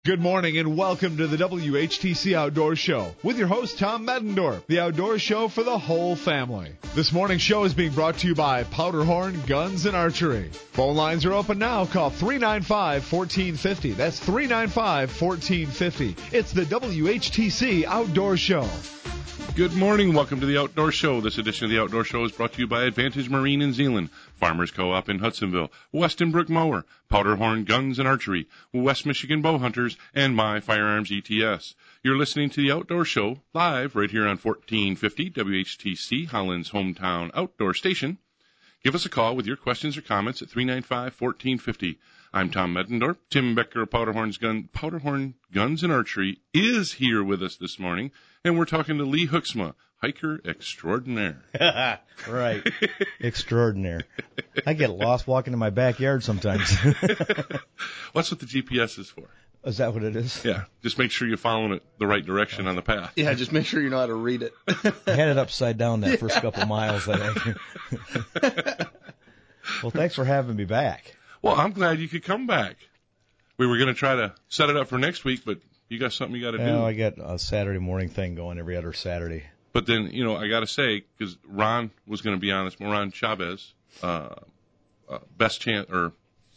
Good morning and welcome to the WHTC Outdoor Show with your host Tom Medendorf, the outdoor show for the whole family. This morning's show is being brought to you by Powderhorn Guns and Archery. Phone lines are open now. Call 395-1450. That's 395-1450. It's the WHTC Outdoor Show. Good morning. Welcome to the Outdoor Show. This edition of the Outdoor Show is brought to you by Advantage Marine in Zeeland, Farmers Co-op in Hudsonville, Westonbrook Mower, Powderhorn Guns and Archery, West Michigan Bow Hunters, and My Firearms ETS. You're listening to the Outdoor Show live right here on 1450 WHTC, Holland's hometown outdoor station. Give us a call with your questions or comments at 395-1450. I'm Tom Medendorf. Tim Becker of Powderhorn Guns and Archery is here with us this morning, and we're talking to Lee Hooksma, hiker extraordinaire. Right. Extraordinaire. I get lost walking in my backyard sometimes. What's what the GPS is for? Is that what it is? Yeah. Just make sure you're following it the right direction on the path. Yeah, just make sure you know how to read it. I had it upside down that first couple miles, I think. Well, thanks for having me back. Well, I'm glad you could come back. We were going to try to set it up for next week, but you got something you got to do. I got a Saturday morning thing going every other Saturday. But then, I got to say, because Ron was going to be on this, Ron Chavez, best chance, or,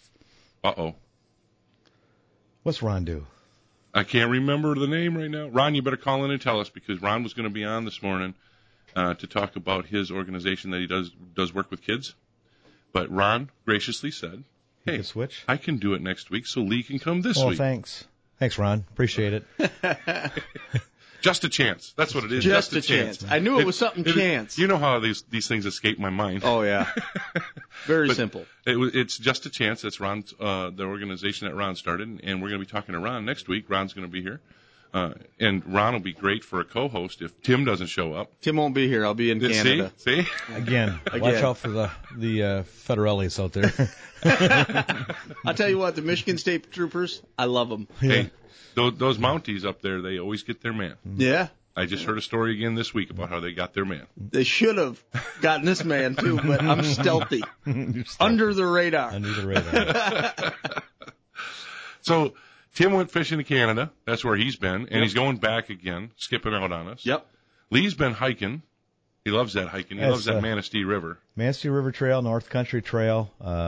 What's Ron do? I can't remember the name right now. Ron, you better call in and tell us, because Ron was going to be on this morning to talk about his organization that he does work with kids. But Ron graciously said, hey, can switch? I can do it next week so Lee can come this week. Oh, thanks. Thanks, Ron. Appreciate it. Just a chance. That's what it is. Just a chance. I knew it was something chance. You know how these things escape my mind. Oh, yeah. Very simple. It's Just a Chance. That's Ron's, the organization that Ron started, and we're going to be talking to Ron next week. Ron's going to be here. And Ron will be great for a co-host if Tim doesn't show up. Tim won't be here. I'll be in Canada. See? Again. Watch out for the federales out there. I'll tell you what, the Michigan State Troopers, I love them. Hey, those Mounties up there, they always get their man. Yeah. I just heard a story again this week about how they got their man. They should have gotten this man, too, but I'm stealthy. Under the radar. Under the radar. So Tim went fishing in Canada. That's where he's been. And he's going back again, skipping out on us. Yep. Lee's been hiking. He loves that hiking. He loves that Manistee River. Manistee River Trail, North Country Trail.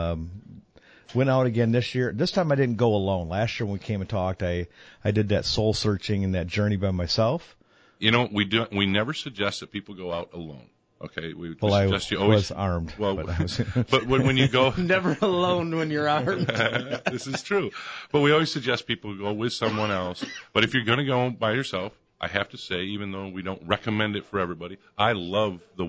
Went out again this year. This time I didn't go alone. Last year when we came and talked, I did that soul searching and that journey by myself. We never suggest that people go out alone. Okay, we suggest you always was armed. Well, but when you go, never alone when you're armed. This is true. But we always suggest people go with someone else. But if you're going to go by yourself, I have to say, even though we don't recommend it for everybody, I love the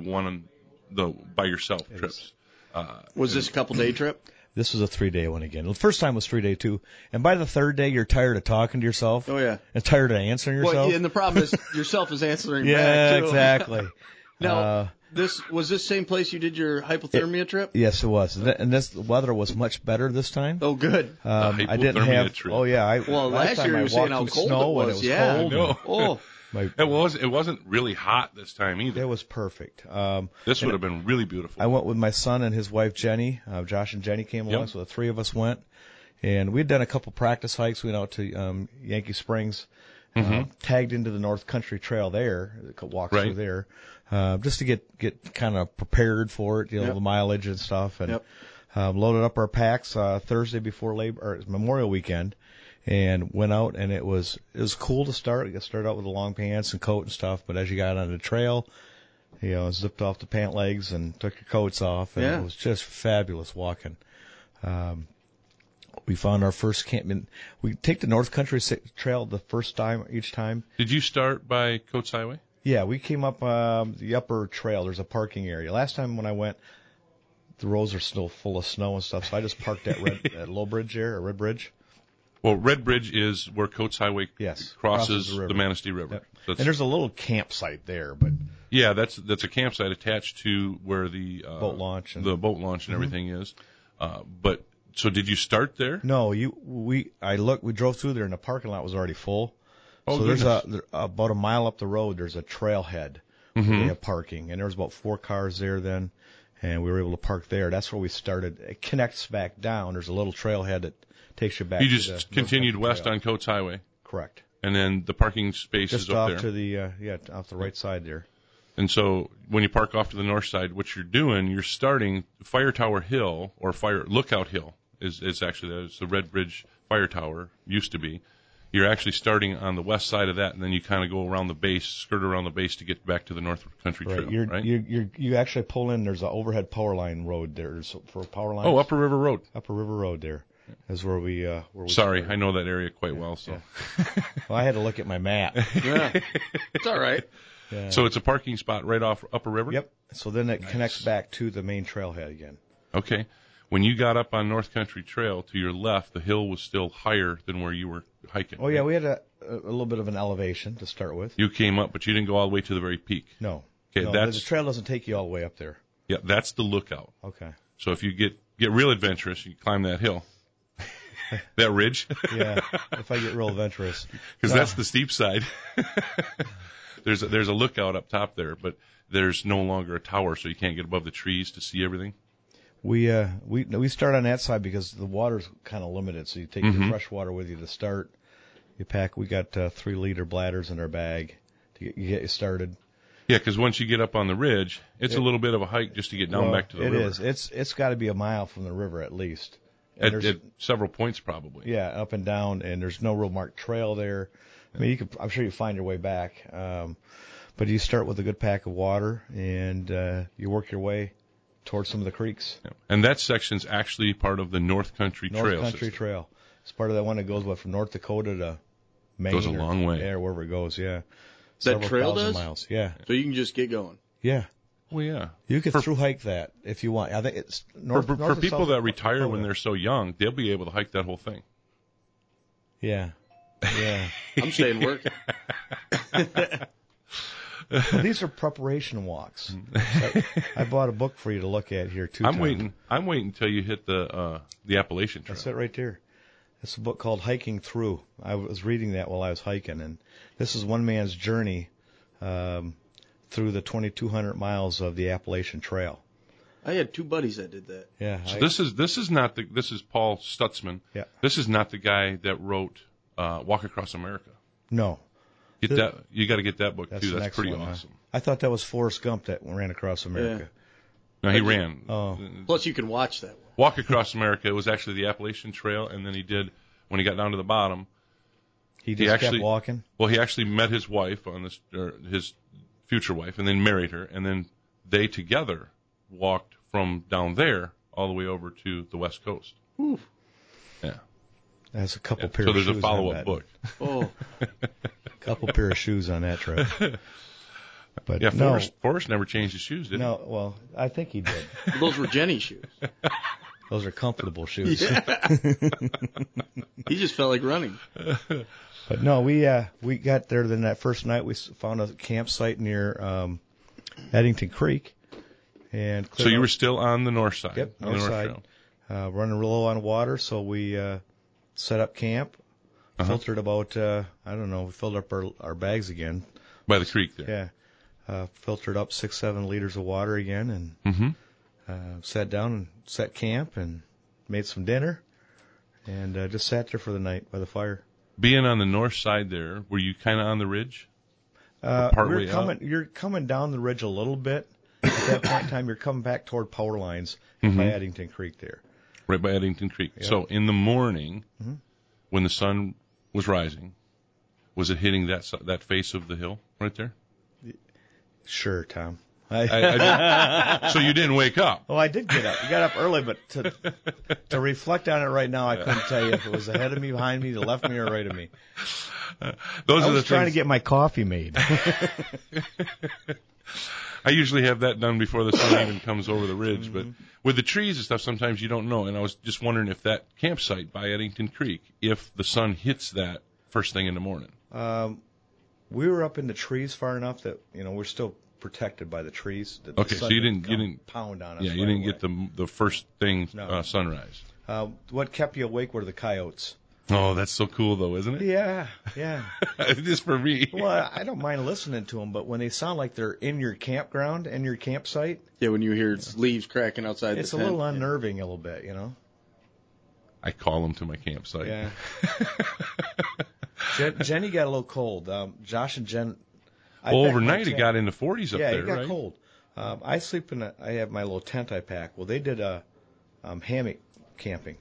by yourself trips. Was this a couple-day trip? This was a 3-day one again. The first time was 3-day too. And by the third day, you're tired of talking to yourself. Oh, yeah. And tired of answering yourself. Well, and the problem is yourself is answering back, too. too. Exactly. Now, was this same place you did your hypothermia trip? Yes, it was. And the weather was much better this time. Oh, good. I didn't have. Trip. Oh, yeah. Last year you were saying how cold it was. Yeah. Cold. No. Oh. It wasn't really hot this time either. It was perfect. This would have been really beautiful. I went with my son and his wife Jenny. Josh and Jenny came along, so the three of us went. And we had done a couple practice hikes. We went out to Yankee Springs, tagged into the North Country Trail there, walked through there, just to get kind of prepared for it, the mileage and stuff. And loaded up our packs Thursday before Memorial Weekend. And went out, and it was cool to start. You started out with the long pants and coat and stuff, but as you got on the trail, zipped off the pant legs and took your coats off, and it was just fabulous walking. We found our first camp. We take the North Country Trail the first time each time. Did you start by Coates Highway? Yeah, we came up the upper trail. There's a parking area. Last time when I went, the roads are still full of snow and stuff, so I just parked at Red Bridge. Well, Red Bridge is where Coates Highway crosses the Manistee River. Yep. And there's a little campsite there, but yeah, that's a campsite attached to where the boat launch and everything is. But so did you start there? No, we drove through there and the parking lot was already full. Oh, so goodness. There's about a mile up the road. There's a trailhead where they have parking, and there was about 4 cars there then, and we were able to park there. That's where we started. It connects back down. There's a little trailhead that takes you back. You to just the continued North Country west Trail. on Coates Highway, Correct. and then the parking space Just is up off there. to the off the right side there. And so when you park off to the north side, what you're doing, you're starting Fire Tower Hill or Fire Lookout Hill is actually the Red Bridge Fire Tower used to be. You're actually starting on the west side of that, and then you kind of go around the base, skirt around the base to get back to the North Country Trail, right? You actually pull in. There's an overhead power line road there for power lines. Oh, Upper River Road. Upper River Road there is where we. Sorry, started. I know that area quite well. So, Well, I had to look at my map. Yeah. It's all right. Yeah. So it's a parking spot right off Upper River. Yep. So then it connects back to the main trailhead again. Okay. When you got up on North Country Trail to your left, the hill was still higher than where you were hiking. Oh yeah, we had a little bit of an elevation to start with. You came up, but you didn't go all the way to the very peak. No. Okay, No, that's the trail doesn't take you all the way up there. yeah, that's the lookout. Okay. So if you get real adventurous, you climb that hill, that ridge, Yeah. If I get real adventurous. because No. that's the steep side. There's a lookout up top there, but there's no longer a tower, so you can't get above the trees to see everything. We start on that side because the water's kind of limited. So you take your fresh water with you to start. You pack. We got 3-liter bladders in our bag to get you started. Yeah, because once you get up on the ridge, it's a little bit of a hike just to get down back to the river. It is. It's got to be a mile from the river at least. And At several points probably. yeah, up and down, and there's no real marked trail there. I mean, I'm sure you find your way back. But you start with a good pack of water, and you work your way towards some of the creeks. Yeah. And that section's actually part of the North Country Trail North Country system. Trail. It's part of that one that goes from North Dakota to Maine. Goes a long way. Yeah, wherever it goes. Yeah. That Several trail thousand does? miles. Yeah. So you can just get going. Yeah. Well, yeah. You could through hike that if you want. I think it's north. For north and people south that of retire when Dakota. they're so young, they'll be able to hike that whole thing. Yeah. Yeah. I'm staying working. Well, these are preparation walks. I bought a book for you to look at here too. I'm Tom. waiting until you hit the Appalachian Trail. That's it right there. It's a book called Hiking Through. I was reading that while I was hiking, and this is one man's journey through the 2,200 miles of the Appalachian Trail. I had 2 buddies that did that. Yeah. So this is Paul Stutzman. Yeah. This is not the guy that wrote Walk Across America. No. You got to get that book too. the That's next pretty one, huh? awesome. I thought that was Forrest Gump that ran across America. No, he ran. Oh. Plus, you can watch that one. Walk Across America was actually the Appalachian Trail, and then he did when he got down to the bottom. He just actually kept walking. Well, he actually met his wife on this, or his future wife, and then married her, and then they together walked from down there all the way over to the West Coast. Ooh. Yeah. That's a couple Yeah. pair So of shoes. there's a on follow-up that. book. Oh. Couple pair of shoes on that trip. But Yeah, no, Forrest never changed his shoes, did he? no. Well, I think he did. Those were Jenny's shoes. Those are comfortable shoes. He just felt like running. But no, we got there. Then that first night, we found a campsite near Eddington Creek, and So you were still on the north side. Yep, on the north Trail. side. Running real low on water, so we set up camp. Filtered about we filled up our bags again. By the creek there. Yeah, filtered up 6-7 liters of water again, and sat down and set camp and made some dinner, and just sat there for the night by the fire. Being on the north side there, were you kind of on the ridge? You're coming down the ridge a little bit. At that point in time, you're coming back toward power lines by Eddington Creek there. Right by Eddington Creek. Yep. So in the morning, when the sun was rising, was it hitting that face of the hill right there? Sure, Tom. So you didn't wake up. Oh, I did get up. I got up early, but to reflect on it right now, I couldn't tell you if it was ahead of me, behind me, to the left of me, or right of me. Those I are the was trying to things. get my coffee made. I usually have that done before the sun even comes over the ridge. But with the trees and stuff, sometimes you don't know. And I was just wondering if that campsite by Eddington Creek, if the sun hits that first thing in the morning. We were up in the trees far enough that we're still protected by the trees. That the Okay, sun so you didn't didn't pound on us. Yeah, you right didn't away. get the first thing No. sunrise. What kept you awake were the coyotes. Oh, that's so cool though, isn't it? Yeah. Just for me. Well, I don't mind listening to them, but when they sound like they're in your campground, in your campsite, Yeah, when you hear leaves cracking outside it's the a tent. little unnerving a little bit, I call them to my campsite. Yeah. Jenny got a little cold. Josh and Jen. Well, overnight it got in the 40s up there, Yeah, it got right? cold. I sleep I have my little tent I pack. Well, they did hammock camping.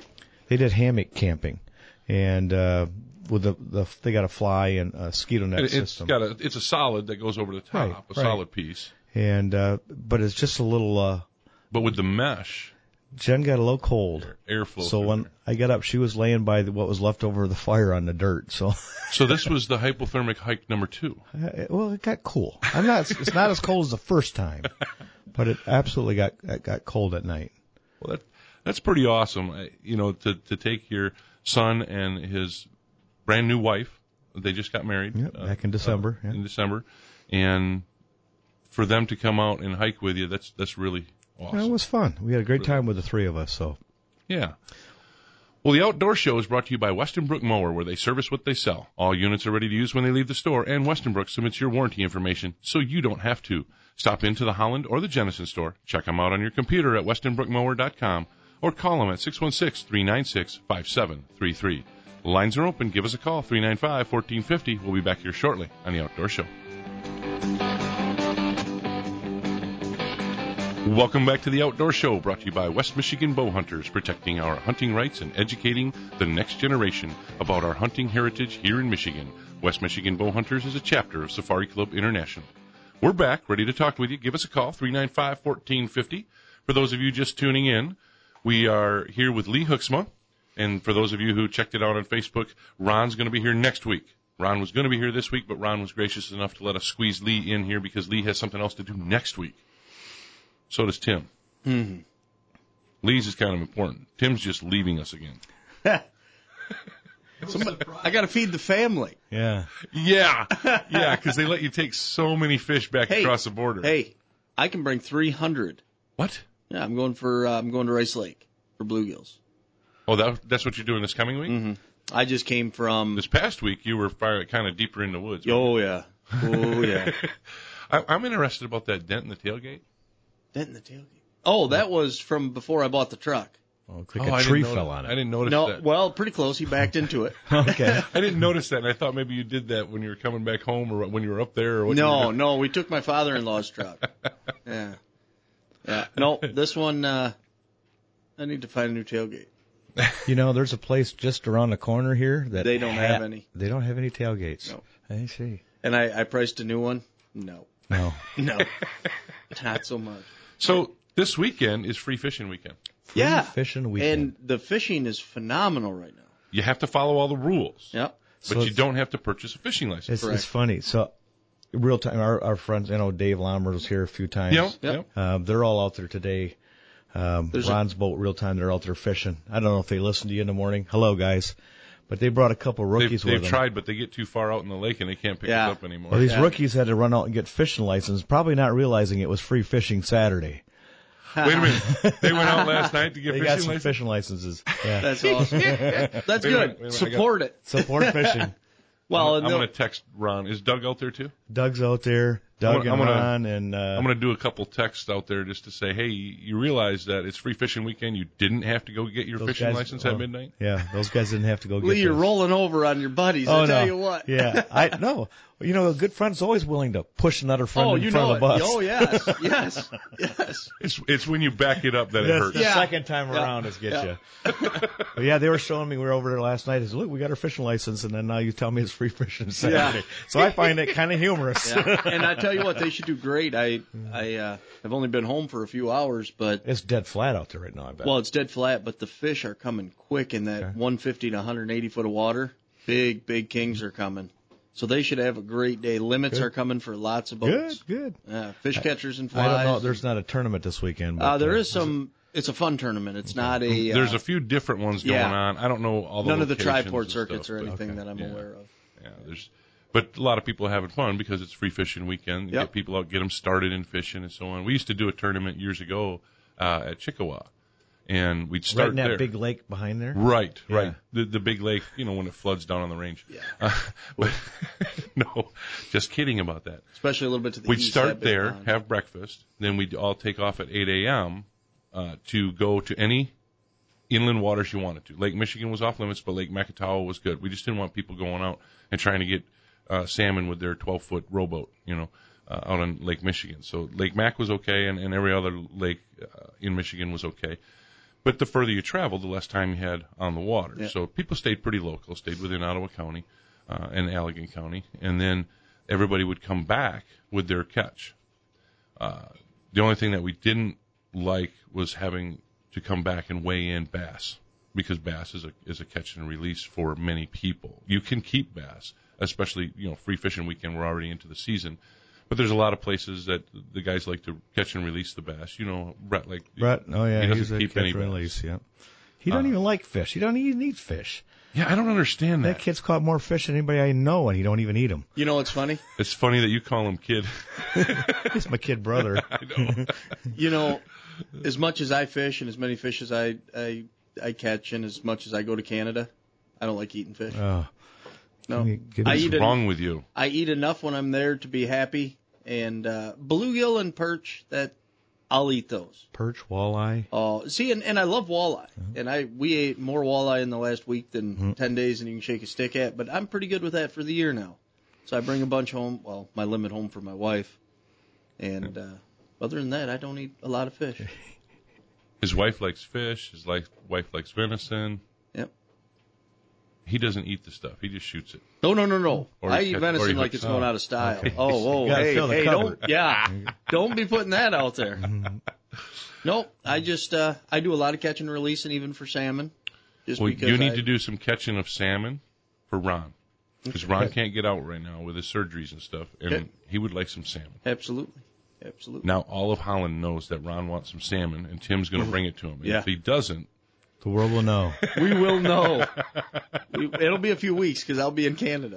And with they got a fly and a mosquito net system. It's a solid that goes over the top, Right. solid piece. And but it's just a little. But with the mesh, Jen got a little cold. Airflow. So when I got up, she was laying by what was left over of the fire on the dirt. So this was the hypothermic hike number 2. well, it got cool. It's not as cold as the first time, but it absolutely got cold at night. Well, that's pretty awesome. To take your son and his brand new wife. They just got married. Yep, back in December. In December, and for them to come out and hike with you, that's really awesome. Yeah, it was fun. We had a great time with the three of us. So yeah. Well, the Outdoor Show is brought to you by Westonbrook Mower, where they service what they sell. All units are ready to use when they leave the store, and Westonbrook submits your warranty information so you don't have to. Stop into the Holland or the Jennison store. Check them out on your computer at westonbrookmower.com or call them at 616-396-5733. Lines are open. Give us a call, 395-1450. We'll be back here shortly on the Outdoor Show. Welcome back to the Outdoor Show, brought to you by West Michigan Bow Hunters, protecting our hunting rights and educating the next generation about our hunting heritage here in Michigan. West Michigan Bow Hunters is a chapter of Safari Club International. We're back, ready to talk with you. Give us a call, 395-1450. For those of you just tuning in, we are here with Lee Hooksma. And for those of you who checked it out on Facebook, Ron's going to be here next week. Ron was going to be here this week, but Ron was gracious enough to let us squeeze Lee in here because Lee has something else to do next week. So does Tim. Mm-hmm. Lee's is kind of important. Tim's just leaving us again. I got to feed the family. yeah, because they let you take so many fish back across the border. Hey, I can bring 300. What? Yeah, I'm going to Rice Lake for bluegills. Oh, that's what you're doing this coming week? Mm-hmm. I just came from This past week, you were kind of deeper in the woods. Oh yeah. I'm interested about that dent in the tailgate. Dent in the tailgate. Oh, that was from before I bought the truck. well, it's like a tree fell on it. I didn't notice No, that. well, pretty close. He backed into it. Okay. I didn't notice that, and I thought maybe you did that when you were coming back home or when you were up there. Or what? No, we took my father-in-law's truck. Yeah. No, this one, I need to find a new tailgate. There's a place just around the corner here that They don't have any. They don't have any tailgates. No. I see. And I priced a new one. No, No. not so much. So this weekend is free fishing weekend. Free fishing weekend. And the fishing is phenomenal right now. You have to follow all the rules. Yep. But you don't have to purchase a fishing license. It's funny. So, real time, our friends, Dave Lommer was here a few times. Yep. They're all out there today. Ron's boat, real time, they're out there fishing. I don't know if they listen to you in the morning. Hello, guys. But they brought a couple rookies with them. They've tried, but they get too far out in the lake and they can't pick us up anymore. Well, these rookies had to run out and get fishing licenses, probably not realizing it was free fishing Saturday. Wait a minute. They went out last night to get They fishing got some license? fishing licenses. Yeah. That's awesome. That's good. Wait a minute, Support it. Support fishing. Well, I'm going to text Ron. Is Doug out there too? Doug's out there. Doug and Ron and I'm going to do a couple texts out there just to say, hey, you realize that it's free fishing weekend. You didn't have to go get your fishing license at midnight. Yeah, those guys didn't have to go get. Lee, you're theirs. rolling over on your buddies. I tell you what. Yeah, I know. A good friend's always willing to push another friend in front of the bus. Oh, yes. It's when you back it up that it hurts. The second time around is get you. But yeah, they were showing me. We were over there last night. I said, look, we got our fishing license, and then now you tell me it's free fishing Saturday. Yeah. So I find it kind of humorous. Yeah. And I tell you what, they should do great. I've only been home for a few hours, but it's dead flat out there right now, I bet. Well, it's dead flat, but the fish are coming quick in that 150 to 180 foot of water. Big kings are coming. So they should have a great day. Limits are coming for lots of boats. Good. Fish catchers and flies. I don't know. There's not a tournament this weekend. But, there is some. It's a fun tournament. It's not a. There's a few different ones going on. I don't know all the none of the locations triport and circuits stuff, or anything that I'm aware of. Yeah, but a lot of people are having fun because it's free fishing weekend. You get people out, get them started in fishing and so on. We used to do a tournament years ago at Chickawaw. And we'd start right in that there. big lake behind there? Right. The big lake, when it floods down on the range. Yeah. No, just kidding about that. Especially a little bit to the We'd east. start there, have breakfast, then we'd all take off at 8 a.m. To go to any inland waters you wanted to. Lake Michigan was off limits, but Lake Macatawa was good. We just didn't want people going out and trying to get salmon with their 12-foot rowboat, out on Lake Michigan. So Lake Mac was okay, and every other lake in Michigan was okay. But the further you traveled, the less time you had on the water. Yeah. So people stayed pretty local, stayed within Ottawa County and Allegan County, and then everybody would come back with their catch. The only thing that we didn't like was having to come back and weigh in bass, because bass is a catch and release for many people. You can keep bass, especially, free fishing weekend. We're already into the season. But there's a lot of places that the guys like to catch and release the bass. Brett, oh yeah, he doesn't he's keep a any catch and bass. release, yeah. He don't even like fish. He don't even eat fish. Yeah, I don't understand that. That kid's caught more fish than anybody I know, and he don't even eat them. You know what's funny? It's funny that you call him kid. He's my kid brother. I know. As much as I fish and as many fish as I catch, and as much as I go to Canada, I don't like eating fish. Oh. No. What's wrong with you? I eat enough when I'm there to be happy, and bluegill and perch, that I'll eat those. Perch, walleye. Oh, see, and I love walleye, and we ate more walleye in the last week than 10 days, and you can shake a stick at. But I'm pretty good with that for the year now, so I bring a bunch home. Well, my limit home for my wife, and other than that, I don't eat a lot of fish. His wife likes fish. His wife likes venison. Yep. He doesn't eat the stuff. He just shoots it. No. I eat venison like it's going out of style. Okay. Hey, don't be putting that out there. No, I just I do a lot of catch and release, and even for salmon. You need to do some catching of salmon for Ron, because Ron can't get out right now with his surgeries and stuff, and he would like some salmon. Absolutely. Now all of Holland knows that Ron wants some salmon, and Tim's going to bring it to him. And if he doesn't, the world will know. We will know. It'll be a few weeks because I'll be in Canada.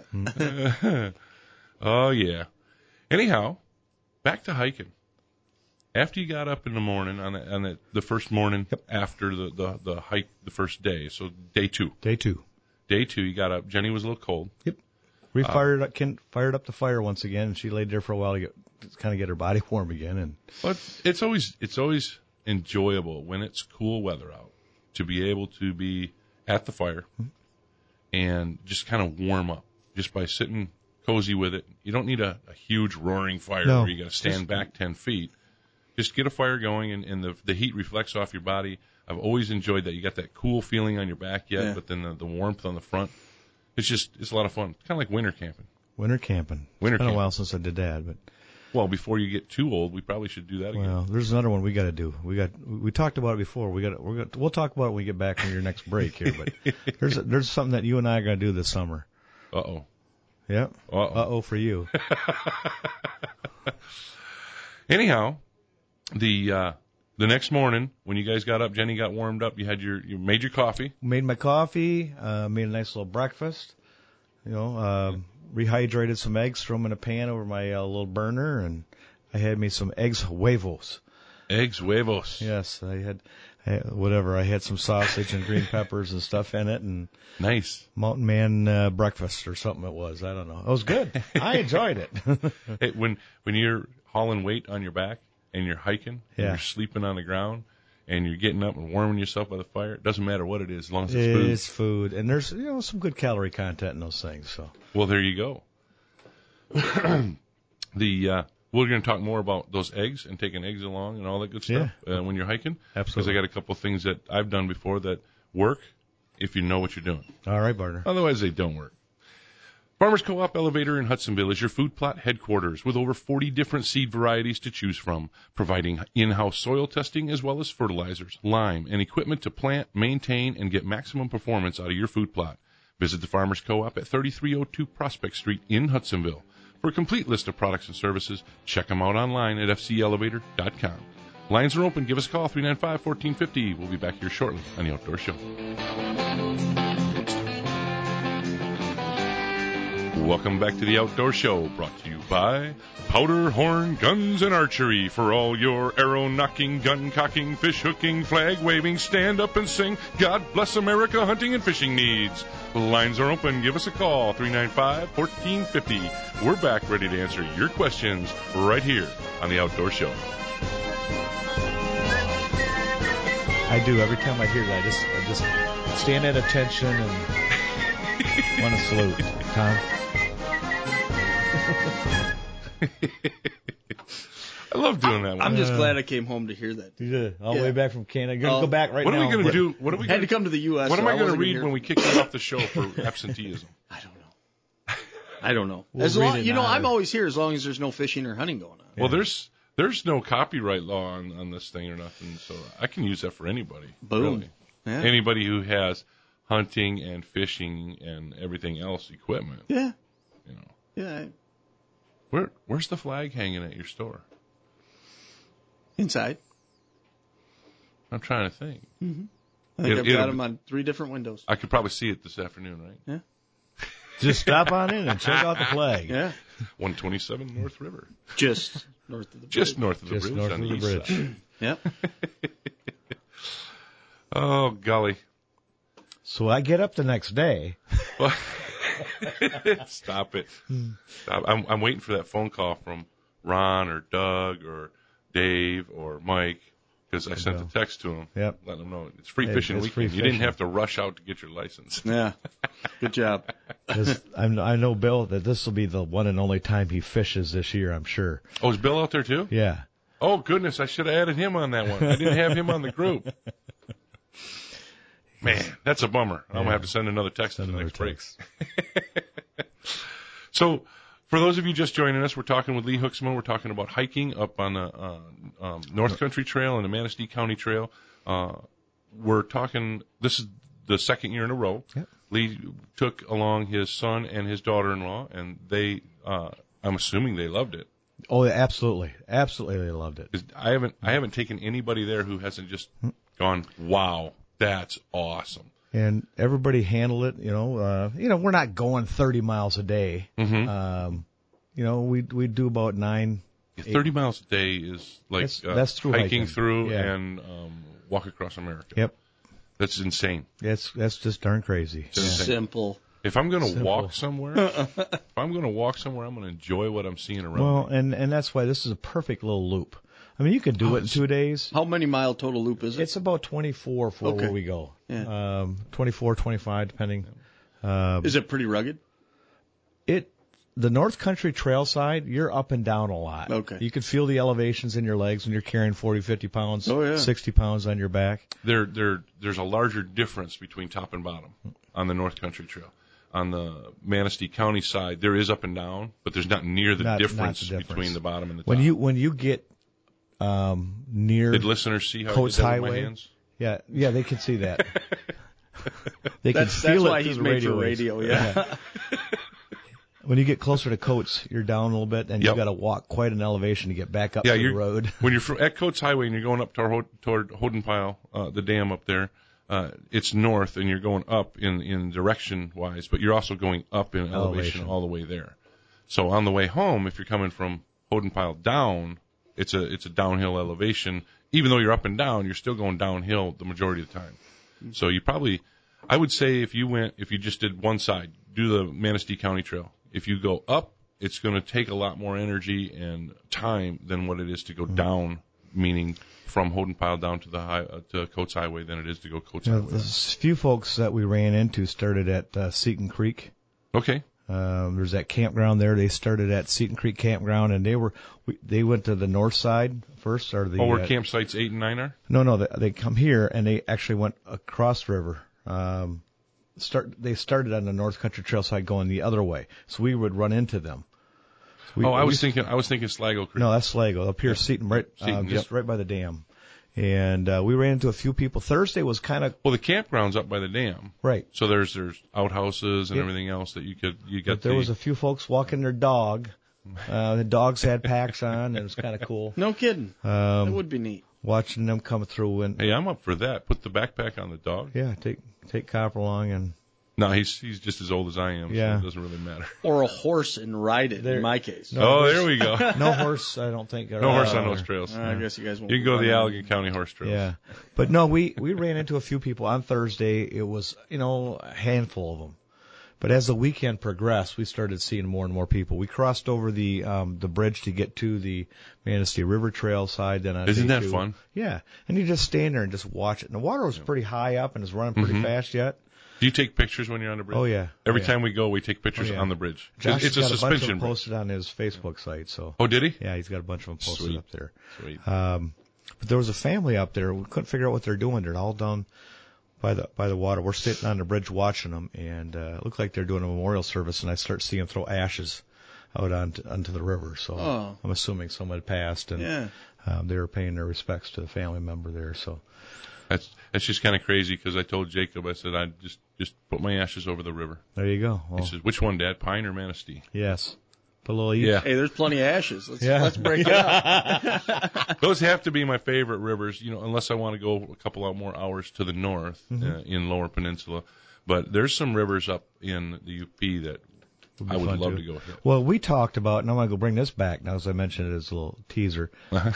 Oh, yeah. Anyhow, back to hiking. After you got up in the morning, on the first morning after the hike, the first day, so day two. Day two, you got up. Jenny was a little cold. Yep. We fired up the fire once again, and she laid there for a while to get her body warm again. But it's always enjoyable when it's cool weather out, to be able to be at the fire and just kind of warm up just by sitting cozy with it. You don't need a huge roaring fire where you got to stand back 10 feet. Just get a fire going, and the heat reflects off your body. I've always enjoyed that. You got that cool feeling on your back but then the warmth on the front. It's a lot of fun. Kind of like winter camping. It's been a while since I did that, but. Well, before you get too old, we probably should do that again. Well, there's another one we got to do. We talked about it before. We'll talk about it when we get back from your next break here. But there's something that you and I are going to do this summer. Uh-oh. Yep. Uh-oh for you. Anyhow, the next morning when you guys got up, Jenny got warmed up. You made your coffee. Made my coffee. Made a nice little breakfast. Rehydrated some eggs, threw them in a pan over my little burner, and I had me some eggs huevos. Eggs huevos. Yes, I had some sausage and green peppers and stuff in it, and nice Mountain Man breakfast or something it was. I don't know. It was good. I enjoyed it. Hey, when you're hauling weight on your back and you're hiking and you're sleeping on the ground and you're getting up and warming yourself by the fire, it doesn't matter what it is, as long as it's food. It is food, and there's some good calorie content in those things. So. Well, there you go. We're going to talk more about those eggs and taking eggs along and all that good stuff when you're hiking. Absolutely. Because I got a couple of things that I've done before that work if you know what you're doing. All right, partner. Otherwise, they don't work. Farmers Co-op Elevator in Hudsonville is your food plot headquarters with over 40 different seed varieties to choose from, providing in-house soil testing as well as fertilizers, lime, and equipment to plant, maintain, and get maximum performance out of your food plot. Visit the Farmers Co-op at 3302 Prospect Street in Hudsonville. For a complete list of products and services, check them out online at fcelevator.com. Lines are open. Give us a call, 395-1450. We'll be back here shortly on The Outdoor Show. Welcome back to The Outdoor Show, brought to you by Powder Horn Guns and Archery. For all your arrow-knocking, gun-cocking, fish-hooking, flag-waving, stand-up-and-sing, God bless America hunting and fishing needs. Lines are open. Give us a call, 395-1450. We're back ready to answer your questions right here on The Outdoor Show. I I do. Every time I hear that, I just stand at attention and want to salute. Tom? I love doing that one. I'm just glad I came home to hear that. You did. All the way back from Canada. You're going to go back right what now. Are we going to do? What are we had to come to the U.S. What am so I going to wasn't read when we kick you off the show for absenteeism? I don't know. We'll As long, read it you know, now. I'm always here as long as there's no fishing or hunting going on. Well, there's no copyright law on this thing or nothing, so I can use that for anybody. Boom. Really. Yeah. Anybody who has hunting and fishing and everything else equipment. Yeah. You know. Yeah. Where's the flag hanging at your store? Inside. I'm trying to think. I think I've got them on 3 different windows. I could probably see it this afternoon, right? Yeah. Just stop on in and check out the flag. Yeah. 127 North River. Just north of the bridge. Just north of the Just bridge north on of the the east bridge. side. Yep. Oh, golly. So I get up the next day. Stop it. Stop. I'm waiting for that phone call from Ron or Doug or Dave or Mike because I sent a text to them. Yep. Letting them know it's free Hey, fishing it's weekend. free You didn't fishing. have to rush out to get your license. Yeah. Good job. 'Cause I know Bill that this will be the one and only time he fishes this year, I'm sure. Oh, is Bill out there too? Yeah. Oh, goodness. I should have added him on that one. I didn't have him on the group. Man, that's a bummer. I'm going to have to send another text to the next break. So, for those of you just joining us, we're talking with Lee Hooksman. We're talking about hiking up on the North Country Trail and the Manistee County Trail. We're talking, this is the second year in a row. Yep. Lee took along his son and his daughter-in-law, and they, I'm assuming they loved it. Oh, absolutely. Absolutely, they loved it. 'Cause I haven't taken anybody there who hasn't just gone, wow, that's awesome. And everybody handled it, we're not going 30 miles a day. We do about 9. 30 miles a day is like That's through hiking. through Yeah. and walk across America. Yep. That's insane. That's just darn crazy. It's insane. Simple. If I'm going to Simple. walk somewhere, I'm going to enjoy what I'm seeing around Well, me. and that's why this is a perfect little loop. I mean, you could do it in 2 days. How many mile total loop is it? It's about 24 for Okay. where we go. Yeah. 24, 25, depending. Is it pretty rugged? The North Country Trail side, you're up and down a lot. Okay. You can feel the elevations in your legs when you're carrying 40, 50 pounds, Oh, yeah. 60 pounds on your back. There's a larger difference between top and bottom on the North Country Trail. On the Manistee County side, there is up and down, but there's not near the Not difference the difference. between the bottom and the top. When you get near Did listeners see how Coates I did that with my Highway? hands? Yeah, they can see that. They can That's feel why it through he's the made for waves. radio, yeah. When you get closer to Coates, you're down a little bit, and Yep. you got to walk quite an elevation to get back up to the road. When you're at Coates Highway and you're going up toward Hodenpile, the dam up there, it's north and you're going up in direction wise, but you're also going up in elevation all the way there. So on the way home, if you're coming from Hodenpile down, it's a downhill elevation. Even though you're up and down, you're still going downhill the majority of the time. So I would say if you just did one side, do the Manistee County Trail. If you go up, it's going to take a lot more energy and time than what it is to go down, meaning from Hodenpile down to to Coates Highway than it is to go Coates Highway. The few folks that we ran into started at Seton Creek. Okay. There's that campground there. They started at Seton Creek Campground, and they went to the north side first. Or the where campsites 8 and 9 are? No, they come here, and they actually went across the river. They started on the North Country Trail side going the other way, so we would run into them. So I was thinking Sligo Creek. No, that's Sligo. Up here, Seton, right, Seton, just yep. right by the dam. And we ran into a few people. Thursday was kind of Well, the campground's up by the dam, right. so there's outhouses and Yep. everything else that you got. But there was a few folks walking their dog. The dogs had packs on, and it was kind of cool. No kidding. That would be neat. Watching them come through and Hey, I'm up for that. Put the backpack on the dog. yeah, take Copper along and No, he's just as old as I am, Yeah. so it doesn't really matter. Or a horse and ride it, There- in my case. No. There we go. no horse. I don't think. No horse on those trails. I guess you guys won't. You can go to the run Allegan County horse trails. Yeah, but no, we ran into a few people on Thursday. It was a handful of them, But as the weekend progressed, we started seeing more and more people. We crossed over the bridge to get to the Manistee River Trail side. Then on Isn't day that two. fun? Yeah, and you just stand there and just watch it. And the water was pretty high up and is running pretty fast yet. Do you take pictures when you're on the bridge? Oh yeah. Every time we go, we take pictures on the bridge. Josh It's has a got a bunch of suspension them bridge. posted on his Facebook site. So. Oh, did he? Yeah, he's got a bunch of them posted Sweet. up there. Sweet. But there was a family up there. We couldn't figure out what they're doing. They're all down by the water. We're sitting on the bridge watching them, and it looked like they're doing a memorial service. And I start seeing them throw ashes out onto the river. So I'm assuming someone had passed, and they were paying their respects to the family member there. So That's just kind of crazy because I told Jacob, I said, I'd just put my ashes over the river. there you go. Well, He says, which one, Dad, Pine or Manistee? yes, put a little each. Yeah. Hey, there's plenty of ashes. Let's break it up. Those have to be my favorite rivers, unless I want to go a couple of more hours to the north in Lower Peninsula. But there's some rivers up in the UP that I would love to go hit. Well, we talked about, and I'm going to go bring this back now, as I mentioned it as a little teaser,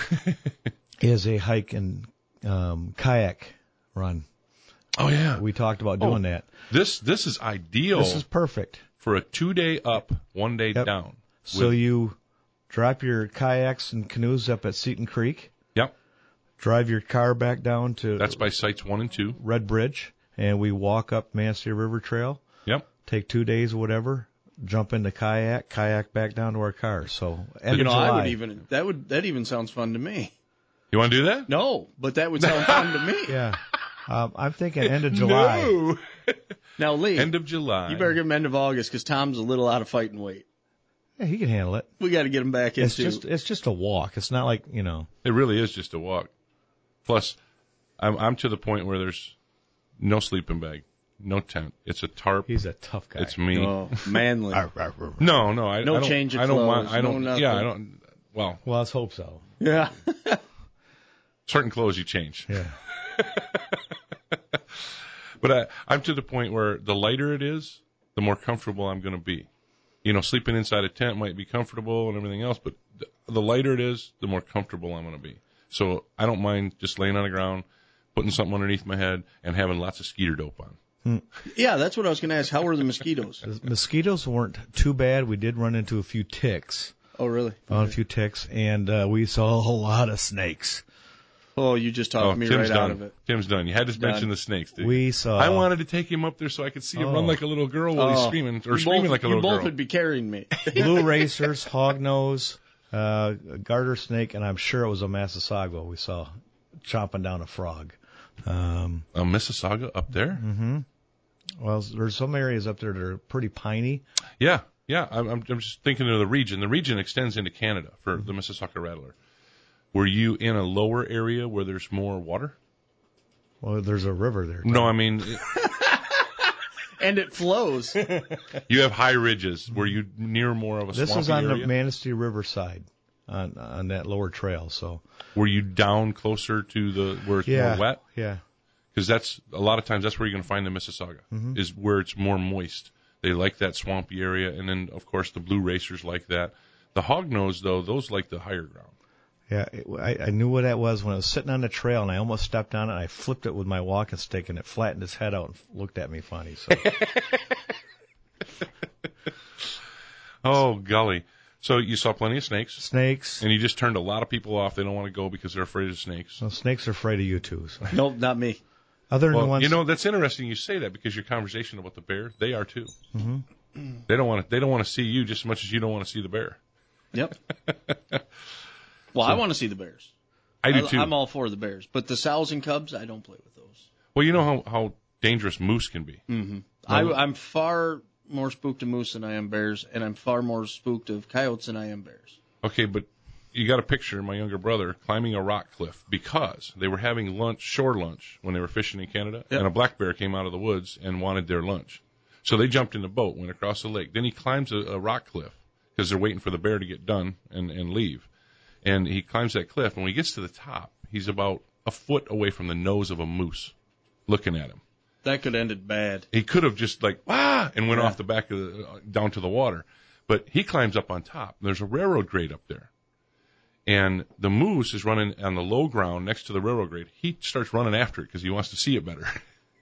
is a hike and kayak run. Oh, yeah. We talked about doing that. This is ideal This is perfect. for a 2-day up, 1 day down. So you drop your kayaks and canoes up at Seton Creek, Yep. drive your car back down to That's by sites 1 and 2. Red Bridge, and we walk up Manistee River Trail, Yep. take 2 days or whatever, jump in the kayak back down to our car. So end You of know, July. I would even that even sounds fun to me. You want to do that? No, but that would sound fun to me. Yeah. I'm thinking end of July. No. Now, Lee, End of July. you better give him end of August because Tom's a little out of fighting weight. Yeah, he can handle it. We got to get him back It's into. just a walk. It's not like, It really is just a walk. Plus, I'm to the point where there's no sleeping bag, no tent. It's a tarp. he's a tough guy. It's me. Oh, manly. No, I No don't, change of I don't want. clothes, I don't. no yeah, I nothing. don't. Well, Well, let's hope so. Yeah. certain clothes you change. Yeah. But I'm to the point where the lighter it is, the more comfortable I'm going to be. Sleeping inside a tent might be comfortable and everything else, but the lighter it is, the more comfortable I'm going to be. So I don't mind just laying on the ground, putting something underneath my head, and having lots of skeeter dope on. Yeah, that's what I was going to ask. How were the mosquitoes? The mosquitoes weren't too bad. We did run into a few ticks. Oh, really? Found a few ticks, and we saw a whole lot of snakes. Oh, you just talked me Tim's right done. out of it. Tim's done. You had to mention Done. the snakes, didn't you? We saw. I wanted to take him up there so I could see him run like a little girl while he's screaming, or screaming like a little You both girl. would be carrying me. blue racers, hognose, a garter snake, and I'm sure it was a Massasauga we saw chomping down a frog. A Mississauga up there? Well, there's some areas up there that are pretty piney. Yeah. I'm just thinking of the region. The region extends into Canada for the Mississauga rattler. Were you in a lower area where there's more water? Well, there's a river there. No, I mean, And it flows. you have high ridges. Were you near more of a This swampy is on area? the Manistee River side, on that lower trail. So Were you down closer to where it's more wet? Yeah. Because that's a lot of times that's where you're going to find the Mississauga is where it's more moist. They like that swampy area, and then of course the blue racers like that. The hognose though, those like the higher ground. Yeah, I knew what that was when I was sitting on the trail, and I almost stepped on it. And I flipped it with my walking stick, and it flattened its head out and looked at me funny. So Oh golly! So you saw plenty of snakes, snakes. and you just turned a lot of people off. They don't want to go because they're afraid of snakes. Well, snakes are afraid of you too. So. Nope, not me. Other than the Well, ones, that's interesting you say that because your conversation about the bear, they are too. Mm-hmm. They don't want to see you just as much as you don't want to see the bear. Yep. Well, I want to see the bears. I do too. I'm all for the bears, but the sows and cubs, I don't play with those. Well, you know how dangerous moose can be. I'm far more spooked of moose than I am bears, and I'm far more spooked of coyotes than I am bears. Okay, but you got a picture of my younger brother climbing a rock cliff because they were having shore lunch when they were fishing in Canada, Yep. and a black bear came out of the woods and wanted their lunch. So they jumped in the boat, went across the lake. Then he climbs a rock cliff because they're waiting for the bear to get done and leave. And he climbs that cliff, and when he gets to the top, he's about a foot away from the nose of a moose looking at him. That could end it bad. He could have just and went off the back of down to the water. But he climbs up on top. There's a railroad grade up there. And the moose is running on the low ground next to the railroad grade. He starts running after it because he wants to see it better.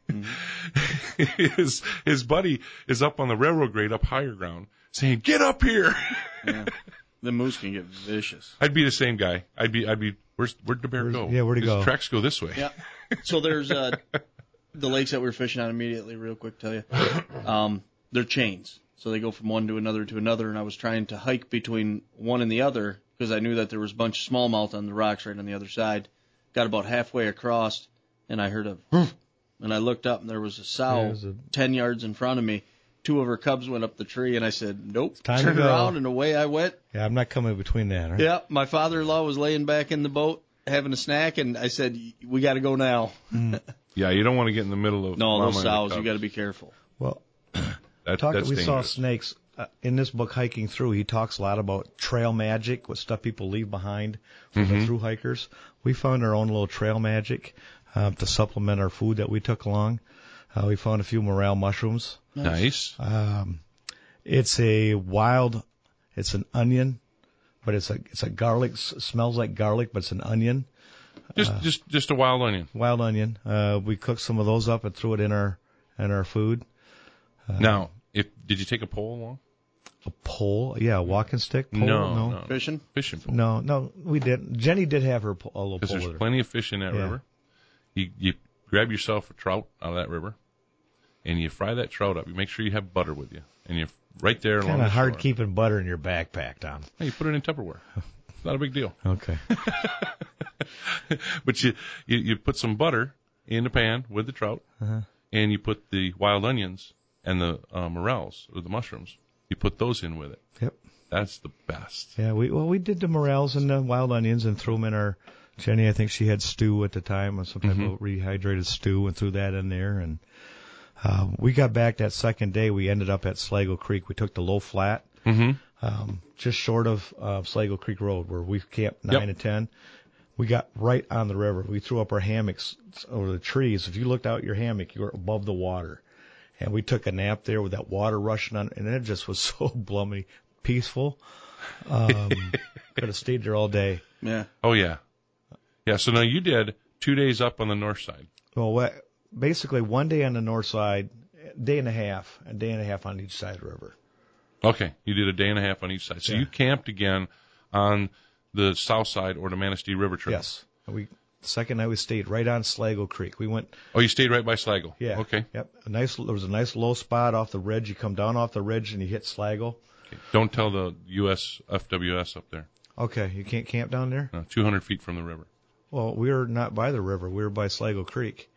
his buddy is up on the railroad grade up higher ground saying, "Get up here." Yeah. The moose can get vicious. I'd be the same guy. I'd be where'd the bear go? Yeah, where'd he go? His tracks go this way. Yeah. So there's the lakes that we were fishing on immediately, real quick, tell you. They're chains. So they go from one to another, and I was trying to hike between one and the other because I knew that there was a bunch of smallmouth on the rocks right on the other side. Got about halfway across, and I heard a and I looked up, and there was a sow 10 yards in front of me. 2 of her cubs went up the tree, and I said, nope, turned around, and away I went. Yeah, I'm not coming between that, right? Yeah, my father-in-law was laying back in the boat having a snack, and I said, we got to go now. Yeah, you don't want to get in the middle of no, those sows, you got to be careful. Well, that's we saw snakes. In this book, Hiking Through, he talks a lot about trail magic, what stuff people leave behind for the through hikers. We found our own little trail magic to supplement our food that we took along. We found a few morel mushrooms. Nice. It's an onion, but it's a garlic. Smells like garlic, but it's an onion. Just a wild onion. Wild onion. We cooked some of those up and threw it in our food. Now, did you take a pole along? A pole? Yeah, a walking stick pole? No. Fishing pole. No, we didn't. Jenny did have a little pole because with there's her. plenty of fish in that river. You grab yourself a trout out of that river, and you fry that trout up. You make sure you have butter with you, and you're right there along the shore. Kind of hard keeping butter in your backpack, Tom. Hey, you put it in Tupperware. It's not a big deal. Okay. But you put some butter in the pan with the trout, and you put the wild onions and the morels or the mushrooms. You put those in with it. Yep. That's the best. Yeah, we did the morels and the wild onions and threw them in our. Jenny, I think she had stew at the time, or some type of rehydrated stew, and threw that in there. And we got back that second day. We ended up at Sligo Creek. We took the low flat, just short of Sligo Creek Road, where we camped 9 and 10. We got right on the river. We threw up our hammocks over the trees. If you looked out your hammock, you were above the water. And we took a nap there with that water rushing on, and it just was so blummy, peaceful. Could have stayed there all day. Yeah. Oh, yeah. Yeah, so now you did 2 days up on the north side. Well, basically 1 day on the north side, a day and a half on each side of the river. Okay, you did a day and a half on each side. So you camped again on the south side or the Manistee River Trail. Yes. The second night we stayed right on Sligo Creek. We went. Oh, you stayed right by Sligo. Yeah. Okay. Yep. There was a nice low spot off the ridge. You come down off the ridge and you hit Sligo. Okay. Don't tell the U.S. FWS up there. Okay. You can't camp down there? No, 200 feet from the river. Well, we were not by the river. We were by Sligo Creek.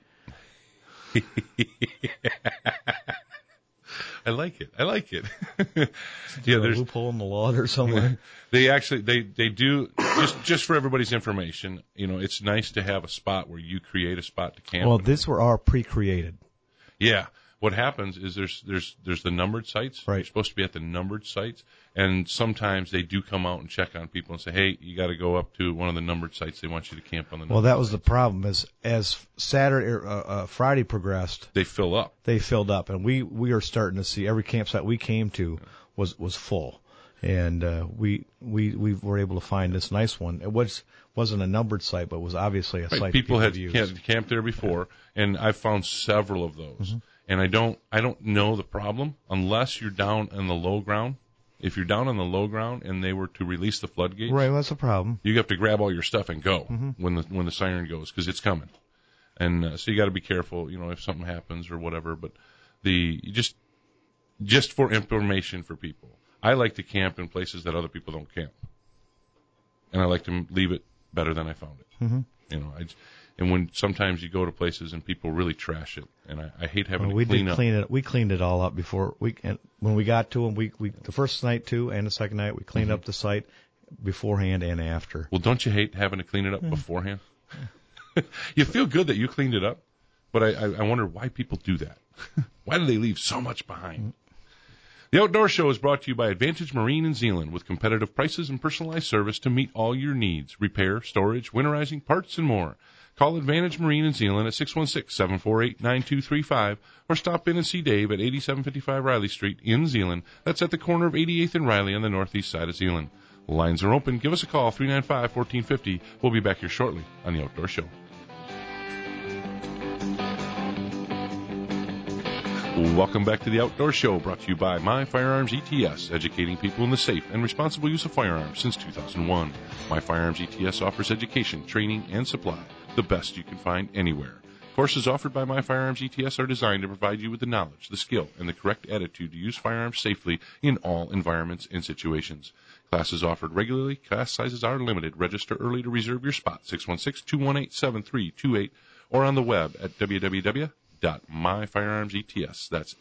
I like it. Yeah, there's a loophole in the law or somewhere. They do just for everybody's information. You know, it's nice to have a spot where you create a spot to camp. Well, these were all pre-created. Yeah. What happens is there's the numbered sites. Right. You're supposed to be at the numbered sites, and sometimes they do come out and check on people and say, hey, you got to go up to one of the numbered sites. They want you to camp on the. Well, that was the problem. As Friday progressed, they fill up. They filled up, and we are starting to see every campsite we came to was full, and we were able to find this nice one. It wasn't a numbered site, but was obviously a site people had used. camped there before, and I've found several of those. And I don't know the problem unless you're down in the low ground. If you're down on the low ground and they were to release the floodgates, right, well, that's a problem. You have to grab all your stuff and go when the siren goes because it's coming. And so you got to be careful, you know, if something happens or whatever. But just for information for people, I like to camp in places that other people don't camp, and I like to leave it better than I found it. You know, and when sometimes you go to places and people really trash it, and I hate having to clean up. We cleaned it all up before when we got to them. We the first night too, and the second night we cleaned up the site beforehand and after. Well, don't you hate having to clean it up beforehand? You feel good that you cleaned it up, but I wonder why people do that. Why do they leave so much behind? The Outdoor Show is brought to you by Advantage Marine in Zeeland with competitive prices and personalized service to meet all your needs: repair, storage, winterizing, parts, and more. Call Advantage Marine in Zeeland at 616-748-9235 or stop in and see Dave at 8755 Riley Street in Zeeland. That's at the corner of 88th and Riley on the northeast side of Zeeland. Lines are open. Give us a call, 395-1450. We'll be back here shortly on The Outdoor Show. Welcome back to the Outdoor Show, brought to you by My Firearms ETS, educating people in the safe and responsible use of firearms since 2001. My Firearms ETS offers education, training, and supply, the best you can find anywhere. Courses offered by My Firearms ETS are designed to provide you with the knowledge, the skill, and the correct attitude to use firearms safely in all environments and situations. Classes offered regularly. Class sizes are limited. Register early to reserve your spot, 616-218-7328, or on the web at www.myfirearmsets. That's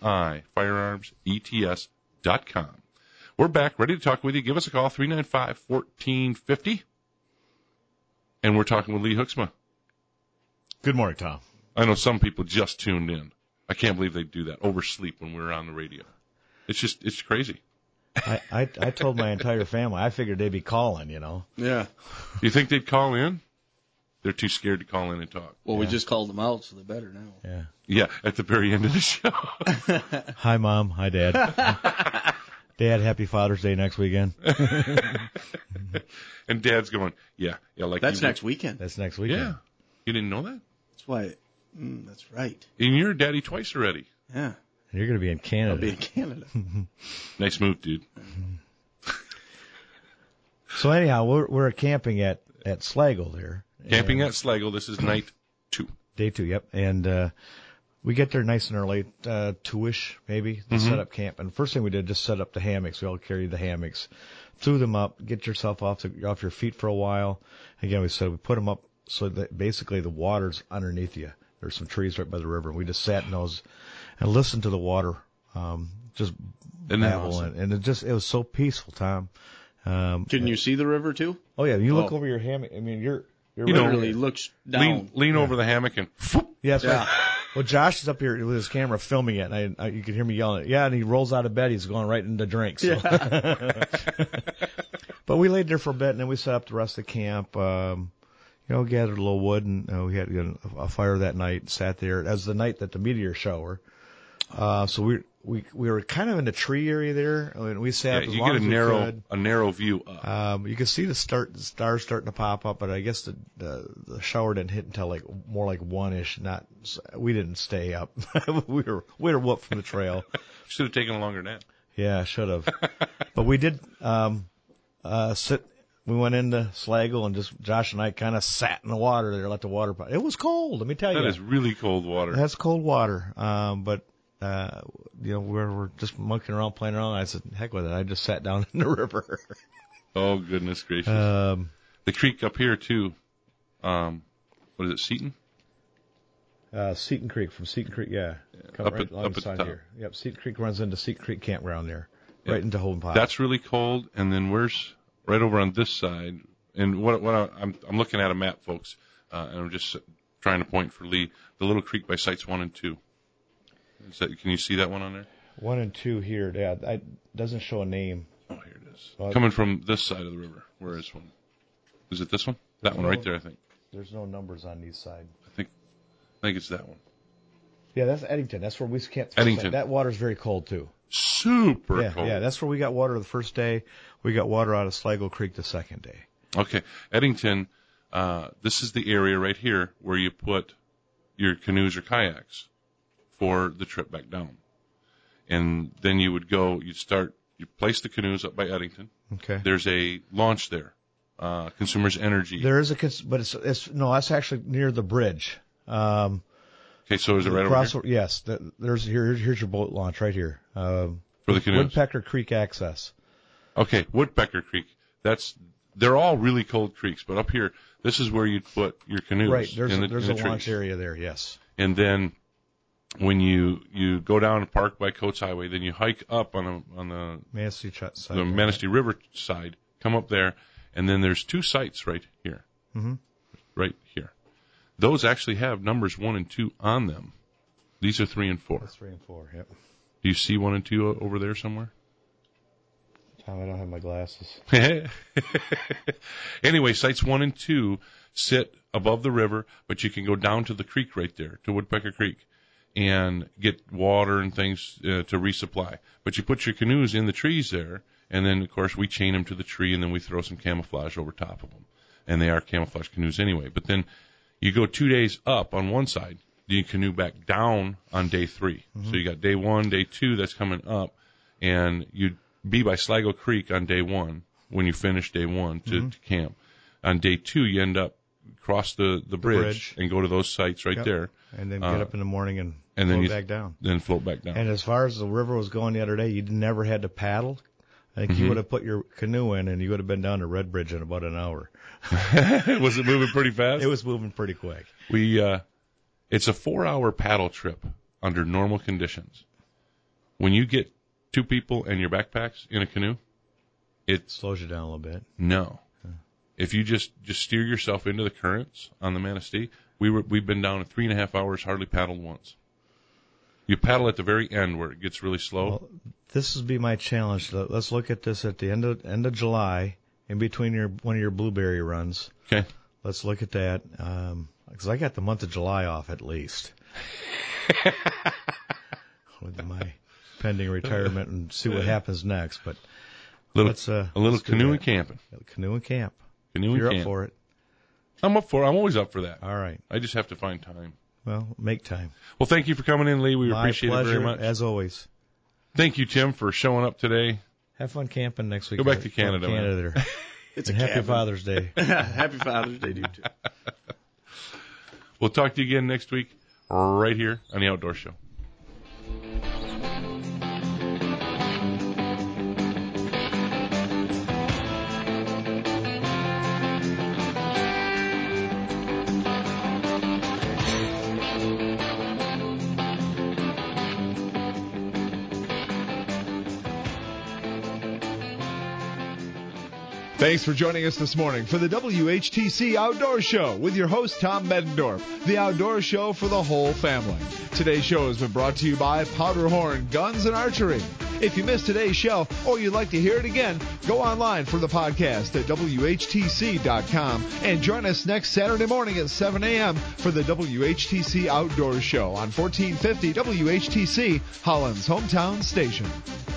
MIFirearmsETS.com. We're back, ready to talk with you. Give us a call, 395-1450. And we're talking with Lee Hooksma. Good morning, Tom. I know some people just tuned in. I can't believe they do that. Oversleep when we're on the radio. It's crazy. I told my entire family. I figured they'd be calling, you know. Yeah. You think they'd call in? They're too scared to call in and talk. Well, we just called them out, so they're better now. Yeah. Yeah, at the very end of the show. Hi, Mom. Hi, Dad. Dad, happy Father's Day next weekend. And Dad's going, yeah, like that's next weekend. That's next weekend. Yeah. You didn't know that? That's why. That's right. And you're a daddy twice already. Yeah. And you're going to be in Canada. I'll be in Canada. Nice move, dude. So anyhow, we're camping at Sligo there. Camping at Sligo. This is night 2. Day 2, yep. And we get there nice and early, 2-ish maybe, to set up camp. And first thing we did, just set up the hammocks. We all carried the hammocks, threw them up, get yourself off your feet for a while. Again, we said we put them up so that basically the water's underneath you. There's some trees right by the river, and we just sat in those and listened to the water just babble. Awesome? And it was so peaceful, Tom. Can you see the river too? Oh yeah, you look over your hammock. I mean, you're literally looks down. Lean over the hammock and whoop. Yeah, that's right. Well, Josh is up here with his camera filming it, and you can hear me yelling, yeah, and he rolls out of bed. He's going right into drinks. So. Yeah. But we laid there for a bit, and then we set up the rest of the camp. Gathered a little wood, and we had a fire that night, sat there. That was the night that the meteor shower. So we were kind of in the tree area there. I mean, we sat as long as we could. A narrow view up. You could see the stars starting to pop up, but I guess the shower didn't hit until more like 1-ish. We didn't stay up. we were whooped from the trail. Should have taken a longer nap. Yeah, should have. But we did sit. We went into Sligo, and just Josh and I kind of sat in the water there, let the water pop. It was cold, let me tell you. That is really cold water. That's cold water. But we're just monkeying around, playing around. I said, heck with it. I just sat down in the river. Oh, goodness gracious. The creek up here, too. What is it, Seaton? Seaton Creek, from Seaton Creek, yeah. Up at the top. Here. Yep, Seaton Creek runs into Seaton Creek Campground there, right into Holden Pond. That's really cold, and then where's right over on this side? And I'm looking at a map, folks, and I'm just trying to point for Lee. The little creek by sites 1 and 2. Can you see that one on there? 1 and 2 here. Yeah, it doesn't show a name. Oh, here it is. Coming from this side of the river. Where is one? Is it this one? That one right there, I think. There's no numbers on these sides. I think it's that one. Yeah, that's Eddington. That's where we camped. Eddington. That water's very cold too. Super cold. Yeah, that's where we got water the first day. We got water out of Sligo Creek the second day. Okay, Eddington. This is the area right here where you put your canoes or kayaks for the trip back down. And then you place the canoes up by Eddington. Okay. There's a launch there, Consumers Energy. There is but that's actually near the bridge. Okay, so is it right over here? Yes. Here's your boat launch right here. For the canoes. Woodpecker Creek access. Okay, Woodpecker Creek. They're all really cold creeks, but up here, this is where you'd put your canoes. Right. There's a trees. launch area there. Yes. And then when you go down and park by Coates Highway, then you hike up on the Manistee side. The Manistee River side, come up there, and then there's 2 sites right here. Mm-hmm. Right here. Those actually have numbers 1 and 2 on them. These are 3 and 4. That's 3 and 4, yep. Do you see 1 and 2 over there somewhere? Tom, I don't have my glasses. Anyway, sites 1 and 2 sit above the river, but you can go down to the creek right there, to Woodpecker Creek, and get water and things to resupply. But you put your canoes in the trees there, and then, of course, we chain them to the tree, and then we throw some camouflage over top of them. And they are camouflage canoes anyway. But then you go 2 days up on one side, you canoe back down on day 3. So you got day 1, day 2 that's coming up, and you'd be by Sligo Creek on day 1 when you finish day 1 to camp. On day 2, you end up cross the bridge and go to those sites right there. And then get up in the morning and then float back down. Then float back down. And as far as the river was going the other day, you never had to paddle. I think you would have put your canoe in, and you would have been down to Red Bridge in about an hour. Was it moving pretty fast? It was moving pretty quick. It's a 4-hour paddle trip under normal conditions. When you get 2 people and your backpacks in a canoe, it slows you down a little bit. No. If you just steer yourself into the currents on the Manistee, we've been down 3.5 hours, hardly paddled once. You paddle at the very end where it gets really slow. Well, this would be my challenge. Let's look at this at the end of July, in between one of your blueberry runs. Okay. Let's look at that. Because I got the month of July off at least. With my pending retirement and see what happens next. But let's canoe and camping. Canoe and camp. You're up for it. I'm up for it. I'm always up for that. All right. I just have to find time. Well, make time. Well, thank you for coming in, Lee. We appreciate it very much. As always. Thank you, Tim, for showing up today. Have fun camping next week. Go back to Canada. There. It's and happy Father's Day. Happy Father's Day to you, too. We'll talk to you again next week right here on The Outdoor Show. Thanks for joining us this morning for the WHTC Outdoor Show with your host, Tom Medendorf, the outdoor show for the whole family. Today's show has been brought to you by Powderhorn Guns and Archery. If you missed today's show or you'd like to hear it again, go online for the podcast at WHTC.com and join us next Saturday morning at 7 a.m. for the WHTC Outdoor Show on 1450 WHTC, Holland's hometown station.